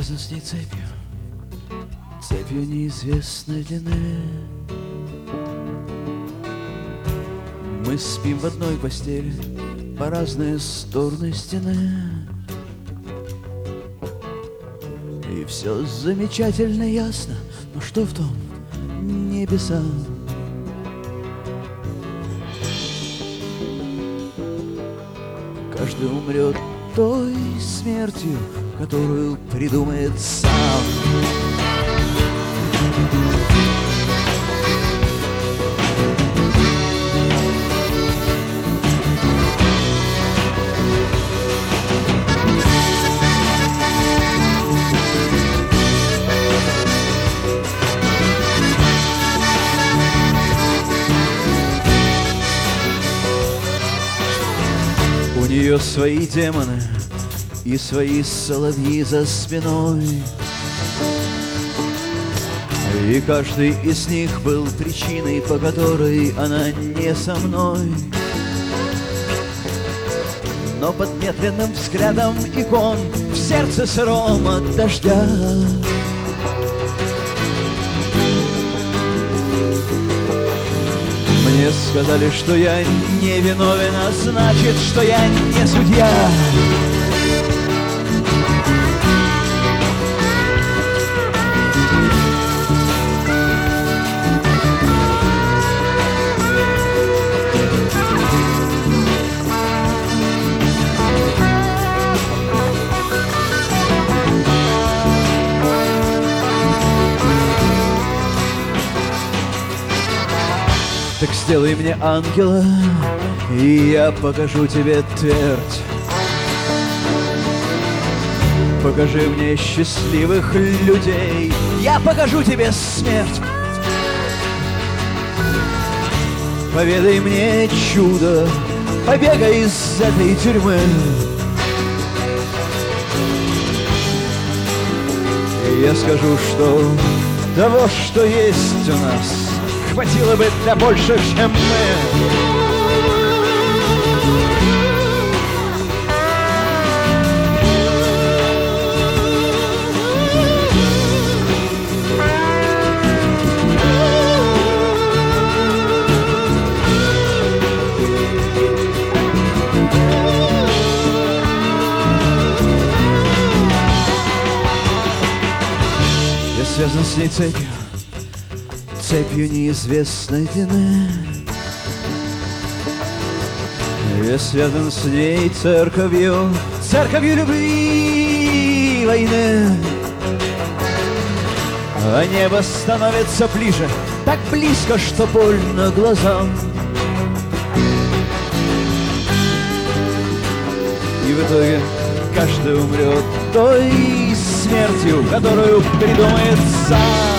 связан с ней цепью, цепью неизвестной длины. Мы спим в одной постели по разные стороны стены, и все замечательно ясно, но что в том небеса? Каждый умрет той смертью, которую придумает сам. У нее свои демоны и свои соловьи за спиной, и каждый из них был причиной, по которой она не со мной. Но под медленным взглядом икон в сердце сыром от дождя мне сказали, что я не виновен, а значит, что я не судья. Так сделай мне ангела, и я покажу тебе твердь. Покажи мне счастливых людей, я покажу тебе смерть. Поведай мне чудо побега из этой тюрьмы. И я скажу, что того, что есть у нас, хватило бы для больших, чем мы. Я связан с ней цепью, цепью неизвестной длины. Я связан с ней церковью, церковью любви и войны. А небо становится ближе, так близко, что больно глазам. И в итоге каждый умрет той смертью, которую придумает сам.